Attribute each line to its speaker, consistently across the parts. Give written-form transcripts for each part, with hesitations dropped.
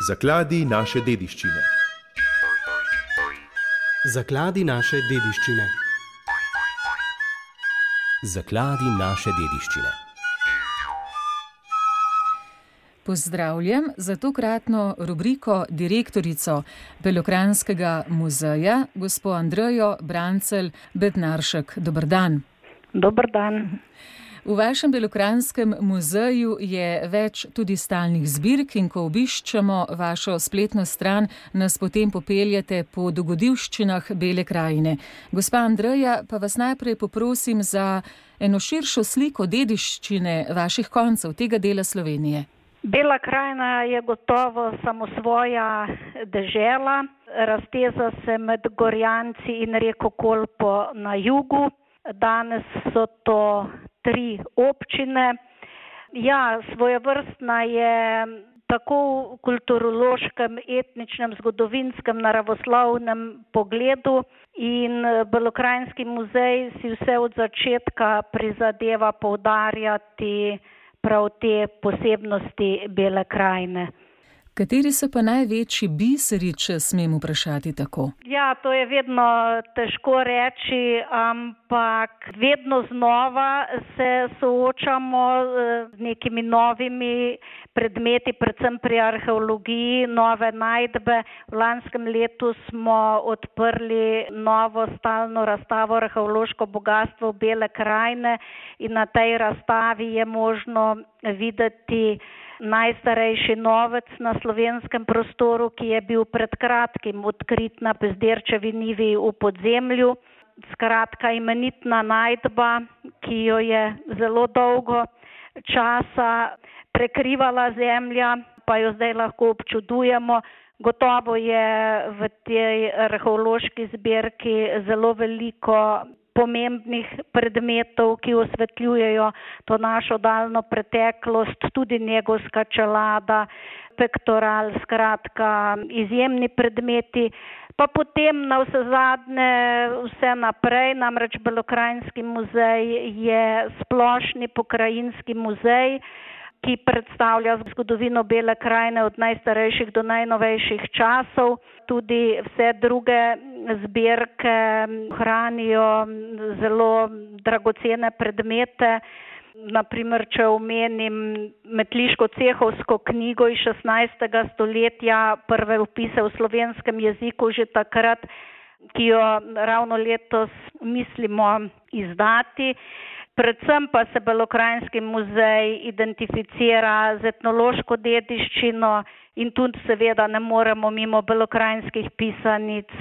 Speaker 1: Zakladi naše dediščine.
Speaker 2: Zakladi naše dediščine.
Speaker 3: Zakladi naše dediščine.
Speaker 4: Pozdravljam za tokratno rubriko direktorico Belokranjskega muzeja, gospo Andrejo Brancelj Bednaršek. Dober dan.
Speaker 5: Dober dan.
Speaker 4: V vašem Belokranjskem muzeju je več tudi stalnih zbirk in ko obiščemo vašo spletno stran, nas potem popeljete po dogodivščinah Bele krajine. Gospa Andreja, pa vas najprej poprosim za eno širšo sliko dediščine vaših koncev tega dela Slovenije.
Speaker 5: Bela krajina je gotovo samosvoja dežela, razteza se med Gorjanci in reko Kolpo na jugu. Danes so to 3 občine. Ja, svojevrstna je tako v kulturološkem, etničnem, zgodovinskem, naravoslovnem pogledu in Belokranjski muzej si vse od začetka prizadeva poudarjati prav te posebnosti Bele krajine.
Speaker 4: Kateri so pa največji biseri, če smem vprašati tako?
Speaker 5: Ja, to je vedno težko reči, ampak vedno znova se soočamo z nekimi novimi predmeti, predvsem pri arheologiji, nove najdbe. V lanskem letu smo odprli novo stalno razstavo Arheološko bogastvo Bele krajine in na tej razstavi je možno videti najstarejši novec na slovenskem prostoru, ki je bil pred kratkim odkrit na Pezderčevi njivi v podzemlju. Skratka, imenitna najdba, ki jo je zelo dolgo časa prekrivala zemlja, pa jo zdaj lahko občudujemo. Gotovo je v tej arheološki zbirki zelo veliko pomembnih predmetov, ki osvetljujejo to našo daljno preteklost, tudi Njegovska čelada, pektoral, skratka izjemni predmeti. Pa potem na vsezadnje vse naprej, namreč Belokranjski muzej je splošni pokrajinski muzej, ki predstavlja zgodovino Bele krajine od najstarejših do najnovejših časov. Tudi vse druge zbirke hranijo zelo dragocene predmete. Naprimer, če omenim Metliško-cehovsko knjigo iz 16. stoletja, prve vpise v slovenskem jeziku že takrat, ki jo ravno letos mislimo izdati. Predvsem pa se Belokranjski muzej identificira z etnološko dediščino in tudi seveda ne moremo mimo belokranjskih pisanic,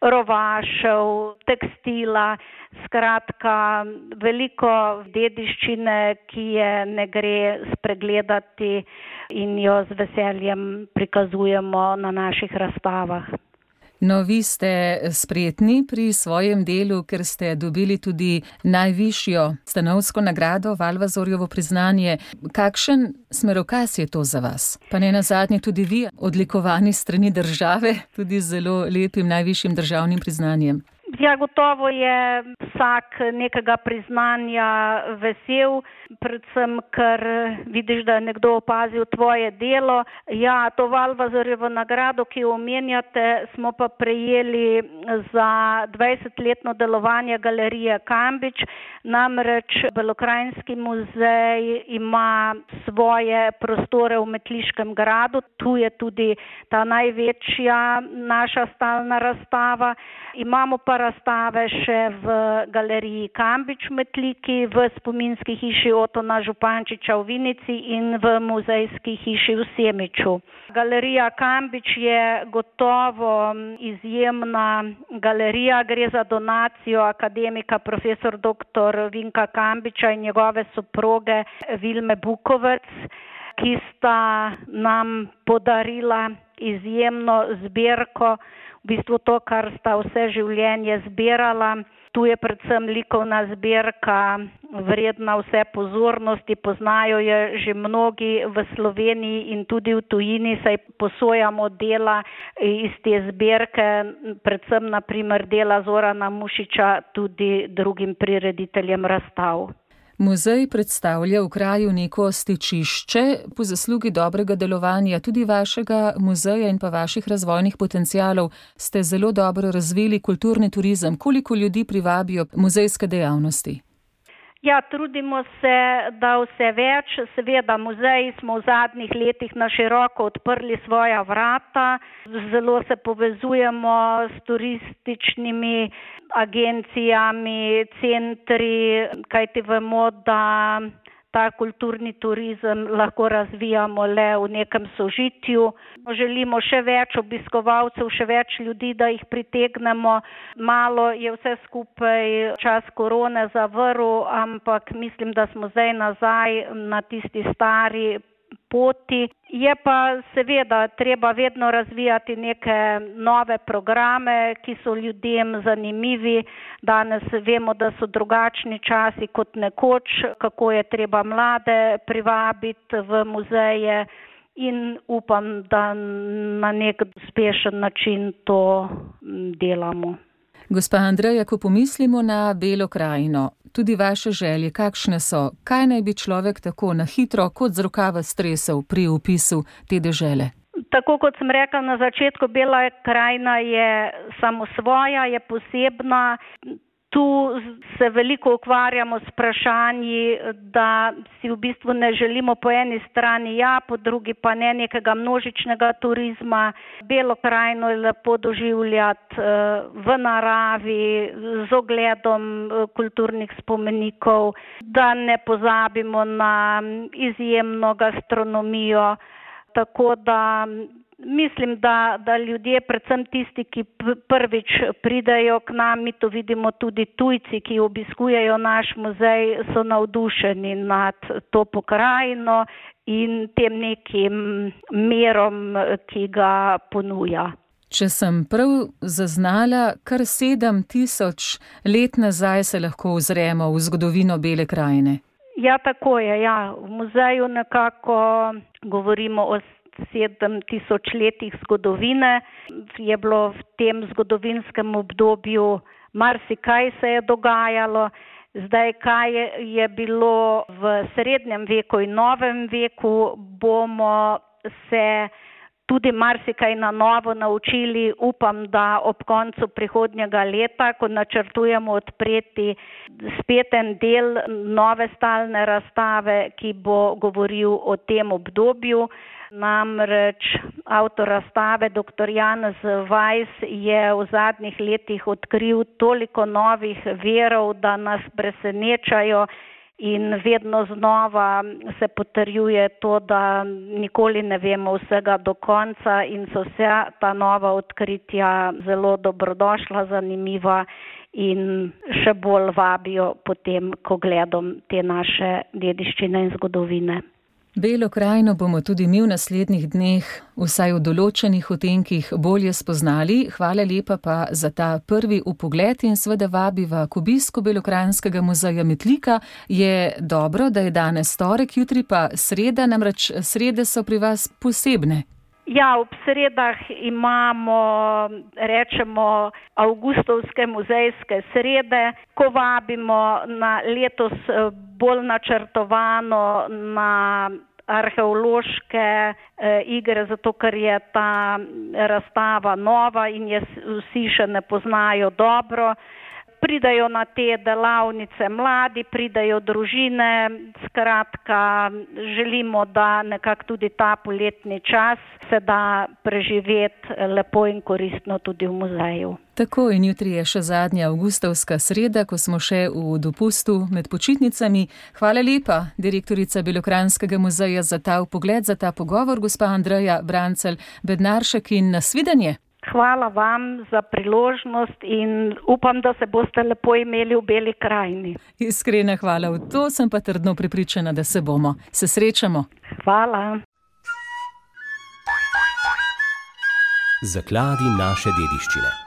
Speaker 5: rovašev, tekstila, skratka veliko dediščine, ki je ne gre spregledati in jo z veseljem prikazujemo na naših razstavah.
Speaker 4: No, vi ste spretni pri svojem delu, ker ste dobili tudi najvišjo stanovsko nagrado, Valvazorjevo priznanje. Kakšen smerokaz je to za vas? Pa ne nazadnje tudi vi, odlikovani s strani države, tudi z zelo lepim najvišjim državnim priznanjem.
Speaker 5: Ja, gotovo je vsak nekega priznanja vesel, predvsem, ker vidiš, da je nekdo opazil tvoje delo. Ja, to Valvazorjevo nagrado, ki jo omenjate, smo pa prejeli za 20-letno delovanje galerije Kambič. Namreč Belokranjski muzej ima svoje prostore v Metliškem gradu. Tu je tudi ta največja naša stalna razstava. Imamo pa razstave še v galeriji Kambič v Metliki, v spominski hiši Otona Župančiča v Vinici in v muzejski hiši v Semiču. Galerija Kambič je gotovo izjemna galerija, gre za donacijo akademika profesor dr. Vinka Kambiča in njegove soproge Vilme Bukovec, ki sta nam podarila izjemno zbirko, v bistvu to, kar sta vse življenje zbirala. Tu je predvsem likovna zbirka vredna vse pozornosti, poznajo jo že mnogi v Sloveniji in tudi v tujini, saj posojamo dela iz te zbirke, predvsem naprimer dela Zorana Mušiča tudi drugim prirediteljem razstav.
Speaker 4: Muzej predstavlja v kraju neko stičišče. Po zaslugi dobrega delovanja tudi vašega muzeja in pa vaših razvojnih potencialov ste zelo dobro razvili kulturni turizem. Koliko ljudi privabijo muzejske dejavnosti?
Speaker 5: Ja, trudimo se, da vse več. Seveda, muzeji smo v zadnjih letih na široko odprli svoja vrata. Zelo se povezujemo s turističnimi agencijami, centri, kajti vemo, da ta kulturni turizem lahko razvijamo le v nekem sožitju. Želimo še več obiskovalcev, še več ljudi, da jih pritegnemo. Malo je vse skupaj čas korone zavrl, ampak mislim, da smo zdaj nazaj na tisti stari poti. Je pa seveda treba vedno razvijati neke nove programe, ki so ljudem zanimivi. Danes vemo, da so drugačni časi kot nekoč, kako je treba mlade privabiti v muzeje in upam, da na nek uspešen način to delamo.
Speaker 4: Gospa Andreja, ko pomislimo na Belo krajino, tudi vaše želje, kakšne so? Kaj naj bi človek tako na hitro kot z rokava stresel pri opisu te dežele?
Speaker 5: Tako kot sem rekla na začetku, Bela krajina je samosvoja, je posebna. Tu se veliko ukvarjamo s vprašanji, da si v bistvu ne želimo po eni strani po drugi pa ne nekega množičnega turizma. Belo krajino je lepo doživljati v naravi, z ogledom kulturnih spomenikov, da ne pozabimo na izjemno gastronomijo. Tako da mislim, da ljudje, predvsem tisti, ki prvič pridejo k nam, mi to vidimo tudi tujci, ki obiskujejo naš muzej, so navdušeni nad to pokrajino in tem nekim mirom, ki ga ponuja.
Speaker 4: Če sem prav zaznala, kar 7000 let nazaj se lahko ozremo v zgodovino Bele krajine.
Speaker 5: Ja, tako je. Ja. V muzeju nekako govorimo o 7000 letih zgodovine. Je bilo v tem zgodovinskem obdobju marsikaj se je dogajalo. Zdaj, kaj je bilo v srednjem veku in novem veku, bomo se tudi marsikaj na novo naučili. Upam, da ob koncu prihodnjega leta, ko načrtujemo odpreti spet en del nove stalne razstave, ki bo govoril o tem obdobju. Namreč avtor razstave, dr. Janez Vajs, je v zadnjih letih odkril toliko novih virov, da nas presenečajo in vedno znova se potrjuje to, da nikoli ne vemo vsega do konca in so vsa ta nova odkritja zelo dobrodošla, zanimiva in še bolj vabijo potem k ogledom te naše dediščine in zgodovine.
Speaker 4: Belo krajino bomo tudi mi v naslednjih dneh, vsaj v določenih odtenkih, bolje spoznali. Hvala lepa pa za ta prvi vpogled in seveda vabiva k obisku Belokranjskega muzeja Metlika. Je dobro, da je danes torek, jutri pa sreda, namreč srede so pri vas posebne.
Speaker 5: Ja, ob sredah imamo, rečemo, avgustovske muzejske srede, ko vabimo na letos bolj načrtovano na arheološke igre, zato ker je ta razstava nova in je vsi še ne poznajo dobro. Pridajo na te delavnice mladi, pridajo družine, skratka, želimo, da nekako tudi ta poletni čas se da preživeti lepo in koristno tudi v muzeju.
Speaker 4: Tako, in jutri je še zadnja avgustovska sreda, ko smo še v dopustu med počitnicami. Hvala lepa, direktorica Belokranjskega muzeja, za ta vpogled, za ta pogovor, gospa Andreja Brancelj-Bednaršek, in nasvidenje.
Speaker 5: Hvala vam za priložnost in upam, da se boste lepo imeli v Beli krajini.
Speaker 4: Iskrena hvala, v to sem pa trdno prepričana, da se bomo. Se srečamo.
Speaker 5: Hvala.
Speaker 3: Zakladi naše dediščine.